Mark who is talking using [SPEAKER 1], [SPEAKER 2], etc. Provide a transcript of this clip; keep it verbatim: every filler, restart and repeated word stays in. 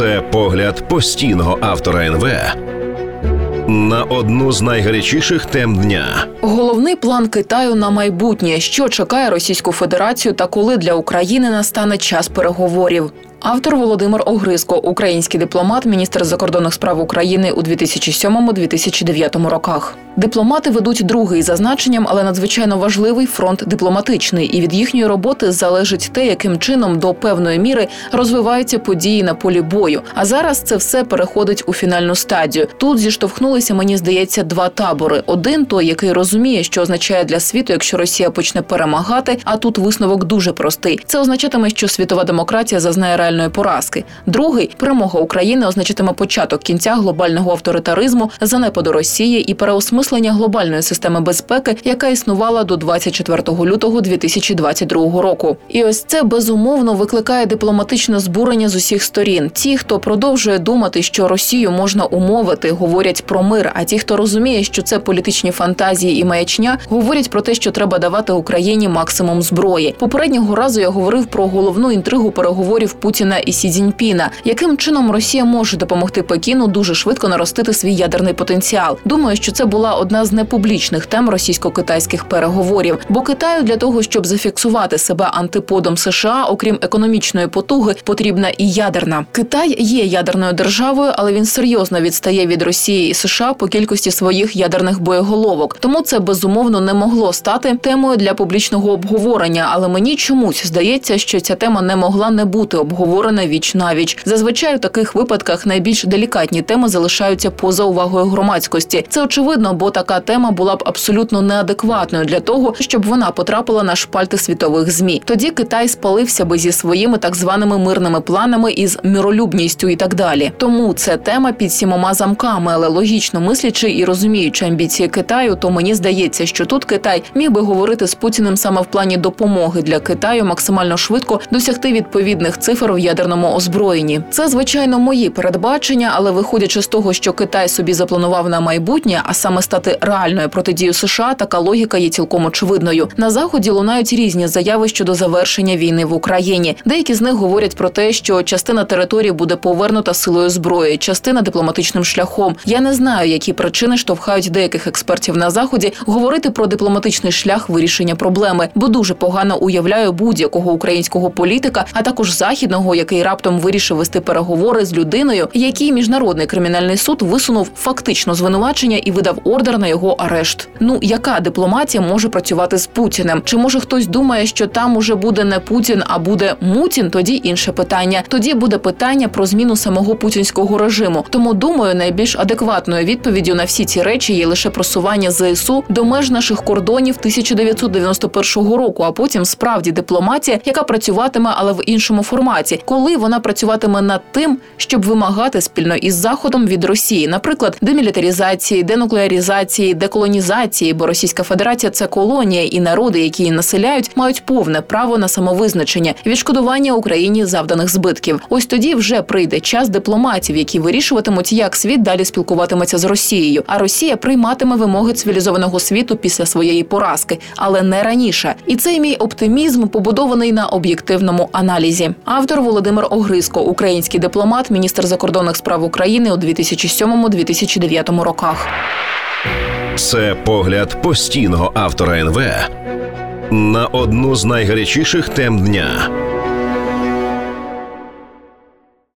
[SPEAKER 1] Це погляд постійного автора ен ве на одну з найгарячіших тем дня.
[SPEAKER 2] Головний план Китаю на майбутнє. Що чекає Російську Федерацію та коли для України настане час переговорів? Автор Володимир Огризко, український дипломат, міністр закордонних справ України у дві тисячі сьомому - дві тисячі дев'ятому роках. Дипломати ведуть другий за значенням, але надзвичайно важливий фронт дипломатичний, і від їхньої роботи залежить те, яким чином до певної міри розвиваються події на полі бою. А зараз це все переходить у фінальну стадію. Тут зіштовхнулися, мені здається, два табори. Один той, який розуміє, що означає для світу, якщо Росія почне перемагати, а тут висновок дуже простий. Це означатиме, що світова демократія зазнає реальної поразки. Другий – перемога України означатиме початок кінця глобального авторитаризму, занепаду Росії і переосмислення глобальної системи безпеки, яка існувала до двадцять четвертого лютого дві тисячі двадцять другого року. І ось це, безумовно, викликає дипломатичне збурення з усіх сторін. Ті, хто продовжує думати, що Росію можна умовити, говорять про мир, а ті, хто розуміє, що це політичні фантазії і маячня, говорять про те, що треба давати Україні максимум зброї. Попереднього разу я говорив про головну інтригу переговорів Путіна і Сі Цзіньпіна. Яким чином Росія може допомогти Пекіну дуже швидко наростити свій ядерний потенціал? Думаю, що це була одна з непублічних тем російсько-китайських переговорів. Бо Китаю для того, щоб зафіксувати себе антиподом США, окрім економічної потуги, потрібна і ядерна. Китай є ядерною державою, але він серйозно відстає від Росії і США по кількості своїх ядерних боєголовок. Тому це, безумовно, не могло стати темою для публічного обговорення. Але мені чомусь здається, що ця тема не могла не бути обговорена віч-навіч. Зазвичай у таких випадках найбільш делікатні теми залишаються поза увагою громадськості. Це очевидно, бо така тема була б абсолютно неадекватною для того, щоб вона потрапила на шпальти світових ЗМІ. Тоді Китай спалився би зі своїми так званими мирними планами із миролюбністю і так далі. Тому це тема під сімома замками, але логічно мислячи і розуміючи амбіції Китаю, то мені здається, що тут Китай міг би говорити з Путіним саме в плані допомоги для Китаю максимально швидко досягти відповідних цифр в ядерному озброєнні. Це, звичайно, мої передбачення, але виходячи з того, що Китай собі запланував на майбутнє, а саме стати реальною протидією США, така логіка є цілком очевидною. На Заході лунають різні заяви щодо завершення війни в Україні. Деякі з них говорять про те, що частина території буде повернута силою зброї, частина дипломатичним шляхом. Я не знаю, які причини штовхають деяких експертів на Заході говорити про дипломатичний шлях вирішення проблеми, бо дуже погано уявляю будь-якого українського політика, а також західного, який раптом вирішив вести переговори з людиною, який Міжнародний кримінальний суд висунув фактично звинувачення і видав ордер на його арешт. Ну, яка дипломатія може працювати з Путіним? Чи може хтось думає, що там уже буде не Путін, а буде Мутін? Тоді інше питання. Тоді буде питання про зміну самого путінського режиму. Тому, думаю, найбільш адекватною відповіддю на всі ці речі є лише просування зе ес у до меж наших кордонів тисяча дев'ятсот дев'яносто першого року, а потім справді дипломатія, яка працюватиме, але в іншому форматі. Коли вона працюватиме над тим, щоб вимагати спільно із Заходом від Росії, наприклад, демілітаризації, денуклеаризації, деколонізації, бо Російська Федерація – це колонія, і народи, які її населяють, мають повне право на самовизначення, відшкодування Україні завданих збитків. Ось тоді вже прийде час дипломатів, які вирішуватимуть, як світ далі спілкуватиметься з Росією, а Росія прийматиме вимоги цивілізованого світу після своєї поразки, але не раніше. І цей мій оптимізм побудований на об'єктивному аналізі. Автор Володимир Огризко, український дипломат, міністр закордонних справ України у дві тисячі сьомому - дві тисячі дев'ятому роках.
[SPEAKER 1] Це погляд постійного автора ен ве на одну з найгарячіших тем дня.